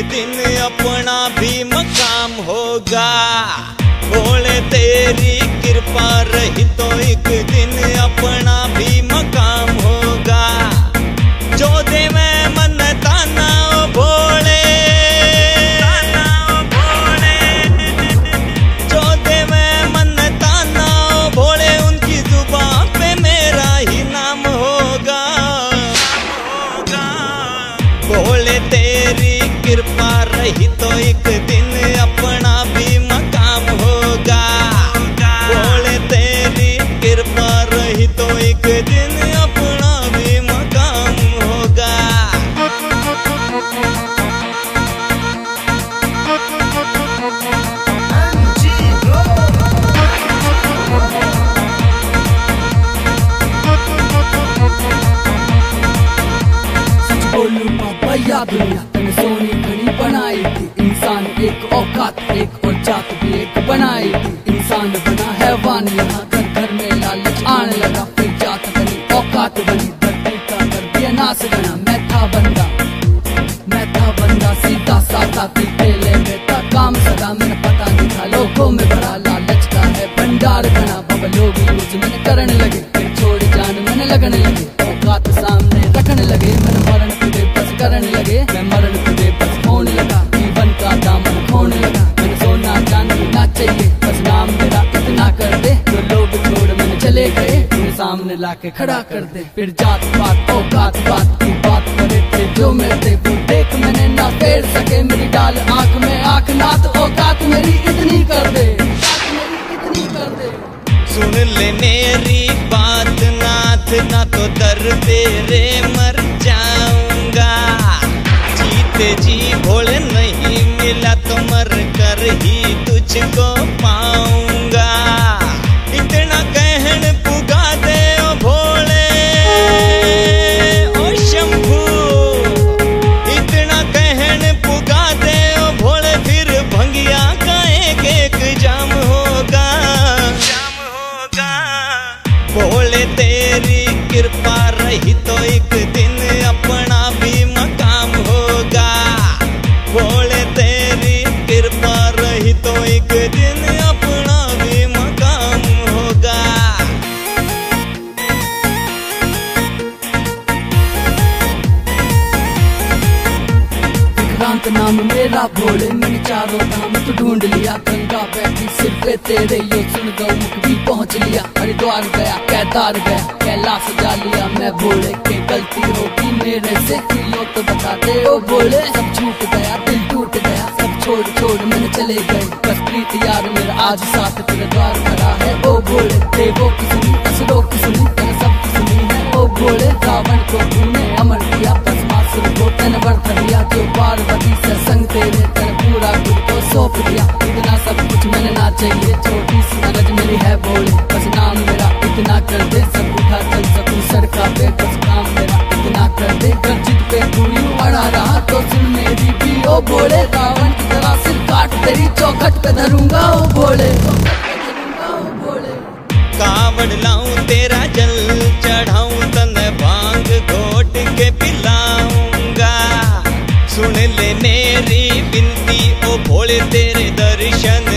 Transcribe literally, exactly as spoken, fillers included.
दिन अपना भी मकाम होगा। भोले तेरी कृपा रही तो एक दिन अपना भी मकाम होगा। जो दे मैं मन ताना ओ भोले, ताना ओ भोले, जो दे मैं मन ताना ओ भोले, उनकी जुबान पे मेरा ही नाम होगा, होगा। भोले तेरी कृपा रही तो एक दिन अपना भी मकाम होगा। भोले तेरी कृपा रही तो एक दिन अपना भी मकाम होगा। बोलू पापा या दुनिया तने सोनी घड़ी बनाई थी। इंसान एक औकात एक और जात भी एक बनाई थी। इंसान बना हैवान यहाँ घर घर में लालच आने लगा। फिर जात बनी औकात बनी धरती का कर दिया नाश गना। मैं था बंदा मैं था बंदा सीधा साधा थी पहले में था काम सदा। मैंने पता नहीं था लोगों में भरा लालच का है भंडार गना। बाबा लोग यूज मैंने करने लगे फिर छोड़ जान मैंने लगने लगे। औकात सामने रखने लगे मैंने मरण तुझे बस करने लगे। मैं मरण तुझे बस होने लगा। जीवन का दामन खोने लगा। मैंने सोना जानना चाहिए बस नाम मेरा इतना कर दे। जो लोग छोड़ मैंने चले गए उन्हें सामने लाके खड़ा कर दे। फिर जात पात औकात बात की बात करे थे जो मेरे थे वो देख मैंने ना फेर सके। मेरी डाल आंख में आंख नाथ औकात मेरी इतनी कर दे, इतनी कर दे। सुन ले मेरी बात नाथ, ना तो दर तेरे मर जाऊंगा। जीते जी भोले नहीं मिला तो मर कर ही तुझको पाऊंगा। इतना कहन पुगा दे ओ भोले ओ शंभू, इतना कहन पुगा दे ओ भोले। फिर भंगिया का एक एक जाम होगा, जाम होगा। भोले तेरी कृपा रही तो एक दिन अपना भी मकाम होगा। भोले तेरी कृपा रही तो एक दिन अपना भी मकाम होगा। विक्रांत नाम मेरा भोले मैंने चारों धाम तो ढूंढ लिया। गंगा बैठी सिर पे तेरे यो सुन गौमुख भी पहुंच लिया। हरिद्वार गया केदार गया कैलाश जा लिया। मैं भोले के गलती होगी मेरे से यो तो बता दे ओ भोले। सब छूट गया दिल टूट गया सब छोड़ छोड़ मैंने चले गए। बस प्रीत यार मेरा आज साथ तेरे द्वार खड़ा है ओ भोले। देवों की सुनी असुरों की सुनी तेरे सब की सुनी है ओ भोले। रावण को तूने अमर किया भस्मासुर को तन वर्त दिया। जो पार्वती से संग तेरे तेरे पूरा खुद को सौंप दिया। इतना सब कुछ मैंने ना चाहिए छोटी सी अरज मेरी है भोले। बस नाम मेरा इतना कर दे सब उठा चल सकूं सड़का पे। बस काम मेरा इतना कर दे गर्जित पे तू यूं अड़ा रहा तो सुन मेरी भी ओ भोले। रावण की तरह सिर काट तेरी चौखट पे धरूंगा ओ भोले। कावड़ लाऊं तेरा जल चढ़ाऊं तन भांग घोट के पिलाऊंगा। सुन ले मेरी विनती ओ भोले तेरे दर्शन